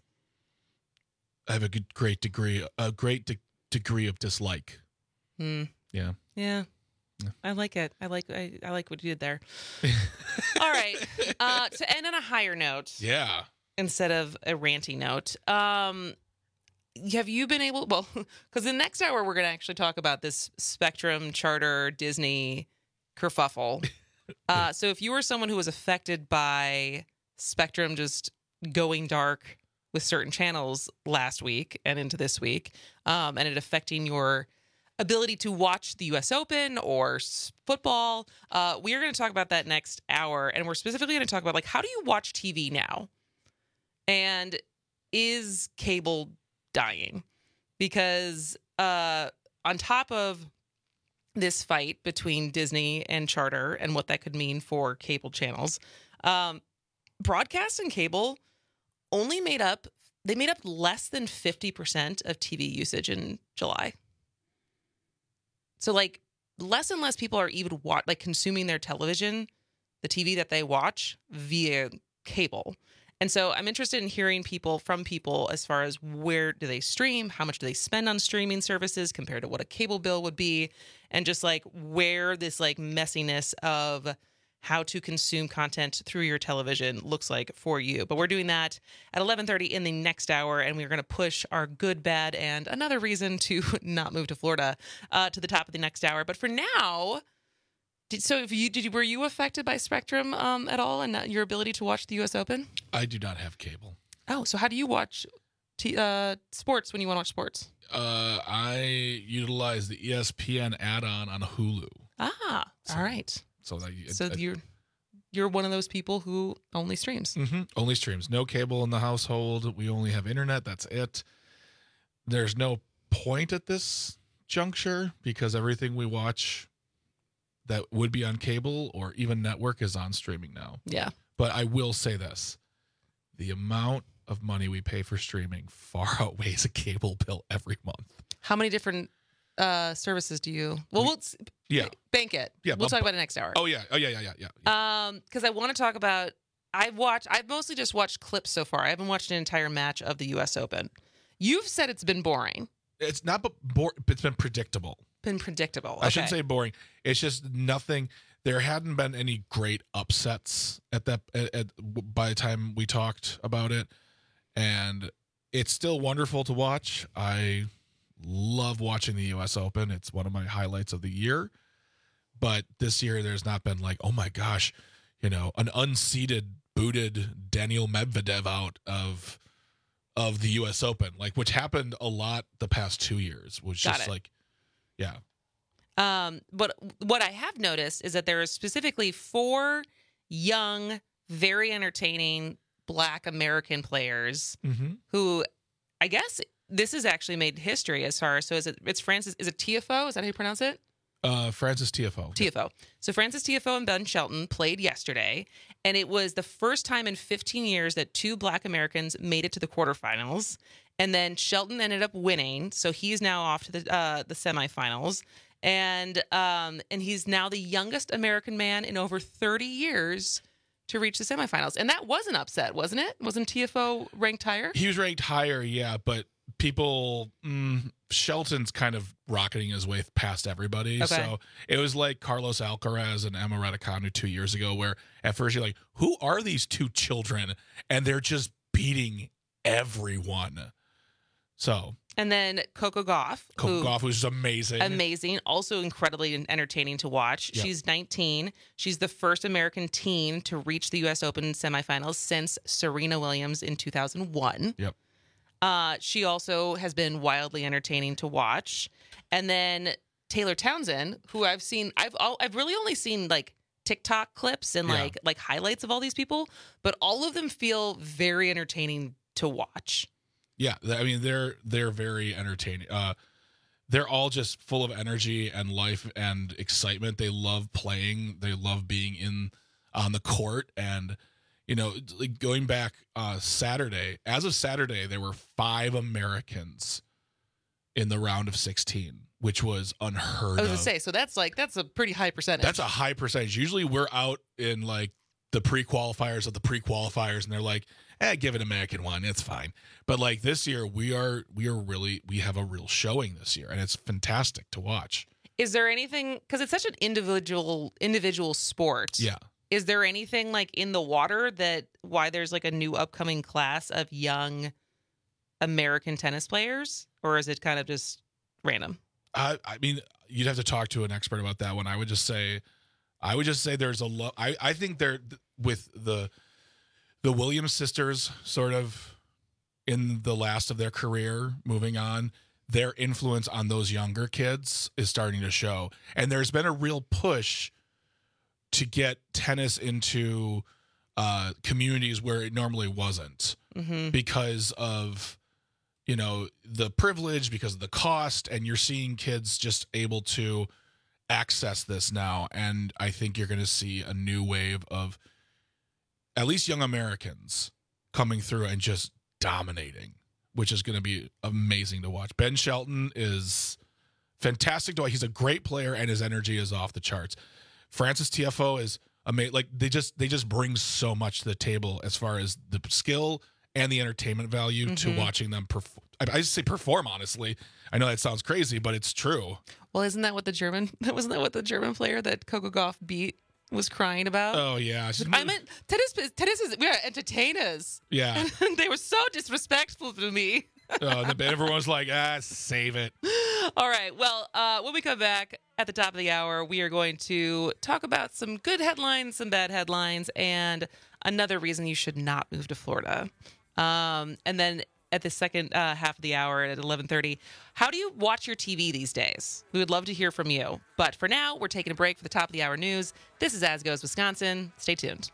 I have a good, great degree, a great de- degree of dislike.
Hmm.
Yeah.
Yeah.
Yeah.
I like it. I like. I, I like what you did there. All right. Uh, to end on a higher note.
Yeah.
Instead of a ranty note. Um, have you been able? Well, because the next hour we're going to actually talk about this Spectrum, Charter, Disney kerfuffle. Uh, so if you were someone who was affected by Spectrum just going dark with certain channels last week and into this week, um, and it affecting your ability to watch the U S Open or s- football, uh, we are going to talk about that next hour, and we're specifically going to talk about like how do you watch T V now, and is cable dying? Because uh, on top of this fight between Disney and Charter and what that could mean for cable channels, um, broadcast and cable only made up they made up less than fifty percent of T V usage in July. So like less and less people are even wa- like consuming their television, the T V that they watch via cable. And so I'm interested in hearing people from people as far as where do they stream, how much do they spend on streaming services compared to what a cable bill would be, and just like where this like messiness of how to consume content through your television looks like for you. But we're doing that at eleven thirty in the next hour, and we're going to push our good, bad, and another reason to not move to Florida uh, to the top of the next hour. But for now, did, so if you did, you, were you affected by Spectrum um, at all, and not your ability to watch the U S Open?
I do not have cable.
Oh, so how do you watch t- uh, sports when you want to watch sports?
Uh, I utilize the E S P N add-on on Hulu.
Ah,
So-
all right.
So, I,
So
I-
you're you're one of those people who only streams.
Mm-hmm. Only streams. No cable in the household. We only have internet. That's it. There's no point at this juncture because everything we watch that would be on cable or even network is on streaming now.
Yeah.
But I will say this. The amount of money we pay for streaming far outweighs a cable bill every month.
How many different uh, services do you? Well, we'll
Yeah.
bank it.
Yeah,
we'll
but-
talk about it next hour.
Oh yeah. Oh yeah. Yeah. Yeah. Yeah.
Um, because I want to talk about. I've watched. I've mostly just watched clips so far. I haven't watched an entire match of the U S Open. You've said it's been boring.
It's not, but bor- it's been predictable.
Been predictable.
I shouldn't
Okay.
say boring. It's just nothing. There hadn't been any great upsets at that at, at, by the time we talked about it, and it's still wonderful to watch. I love watching the U S Open. It's one of my highlights of the year. But this year, there's not been like, oh my gosh, you know, an unseeded, booted Daniil Medvedev out of of the U S Open, like which happened a lot the past two years. Was
Got
just
it.
like, yeah.
Um, but what I have noticed is that there are specifically four young, very entertaining Black American players
Mm-hmm.
who, I guess, this has actually made history as far as so is it? It's Francis. Is it T F O? Is that how you pronounce it?
Uh, Francis T F O.
T F O. So Francis T F O and Ben Shelton played yesterday, and it was the first time in fifteen years that two Black Americans made it to the quarterfinals. And then Shelton ended up winning, so he's now off to the uh, the semifinals, and um, and he's now the youngest American man in over thirty years to reach the semifinals. And that was an upset, wasn't it? Wasn't T F O ranked higher?
He was ranked higher, yeah, but people, mm, Shelton's kind of rocketing his way past everybody.
Okay.
So it was like Carlos Alcaraz and Emma Raducanu two years ago, where at first you're like, who are these two children? And they're just beating everyone. So
And then Coco Gauff.
Coco
who-
Gauff was amazing.
Amazing. Also incredibly entertaining to watch.
Yep.
She's nineteen. She's the first American teen to reach the U S Open semifinals since Serena Williams in two thousand one.
Yep.
Uh, she also has been wildly entertaining to watch. And then Taylor Townsend, who I've seen, I've all, I've really only seen like TikTok clips and
Yeah.
like like highlights of all these people, but all of them feel very entertaining to watch.
Yeah, th- I mean they're they're very entertaining. Uh, they're all just full of energy and life and excitement. They love playing. They love being in on the court. And you know, like going back uh, Saturday, as of Saturday, there were five Americans in the round of sixteen, which was unheard
I was
of.
gonna say, so that's like that's a pretty high percentage.
That's a high percentage. Usually, we're out in like the pre-qualifiers of the pre-qualifiers, and they're like, "Eh, give an American one, it's fine." But like this year, we are we are really we have a real showing this year, and it's fantastic to watch.
Is there anything, because it's such an individual individual sport?
Yeah.
Is there anything like in the water that why there's like a new upcoming class of young American tennis players, or is it kind of just random?
I I mean, you'd have to talk to an expert about that one. I would just say, I would just say there's a lot. I I think they're with the the Williams sisters sort of in the last of their career, moving on. Their influence on those younger kids is starting to show, and there's been a real push to get tennis into uh, communities where it normally wasn't,
Mhm.
because of you know the privilege, because of the cost, and you're seeing kids just able to access this now. And I think you're going to see a new wave of at least young Americans coming through and just dominating, which is going to be amazing to watch. Ben Shelton is fantastic to watch. He's a great player, and his energy is off the charts. Francis T F O is amazing. Like they just they just bring so much to the table as far as the skill and the entertainment value to
Mhm.
watching them perform. I, I just say perform, honestly. I know that sounds crazy, but it's true.
Well, isn't that what the German wasn't that what the German player that Coco Gauff beat was crying about?
Oh yeah,
I meant tennis. Tennis is we are entertainers.
yeah.
And they were so disrespectful to me.
Oh, and then everyone's like, ah, save it.
All right. Well, uh, when we come back at the top of the hour, we are going to talk about some good headlines, some bad headlines, and another reason you should not move to Florida. Um, and then at the second uh, half of the hour at eleven thirty, how do you watch your T V these days? We would love to hear from you. But for now, we're taking a break for the top of the hour news. This is As Goes Wisconsin. Stay tuned.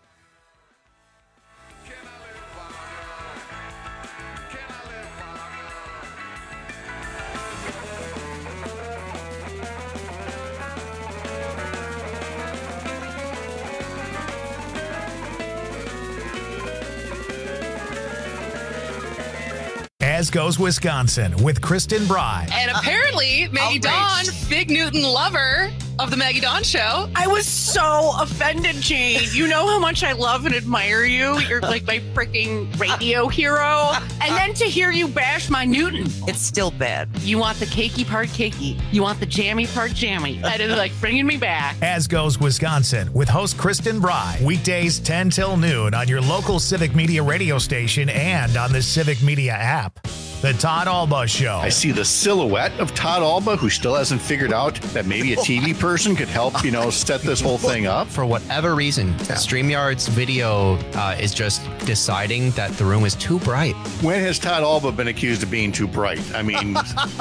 As As Goes Wisconsin with Kristen Bry.
And apparently, Maggie Dawn, Fig Newton lover of the Maggie Dawn Show.
I was so offended, Jane. You know how much I love and admire you. You're like my freaking radio hero. And then to hear you bash my Newton. It's still bad. You want the cakey part cakey. You want the jammy part jammy. That is like bringing me back.
As Goes Wisconsin with host Kristen Bry. Weekdays ten till noon on your local Civic Media radio station and on the Civic Media app. The Todd Alba Show.
I see the silhouette of Todd Alba, who still hasn't figured out that maybe a T V person could help, you know, set this whole thing up.
For whatever reason, yeah. StreamYard's video uh, is just deciding that the room is too bright.
When has Todd Alba been accused of being too bright? I mean,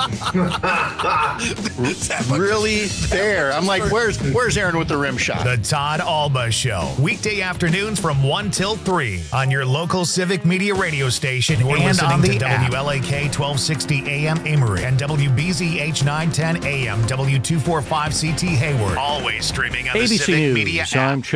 really there. I'm like, where's where's Aaron with the rim shot?
The Todd Alba Show. Weekday afternoons from one till three on your local Civic Media radio station. You're and listening on the to W L A K twelve sixty A M Amory and W B Z H nine ten A M W two forty-five C T Hayward. Always streaming on
A B C
the Civic
News,
Media
I'm
app.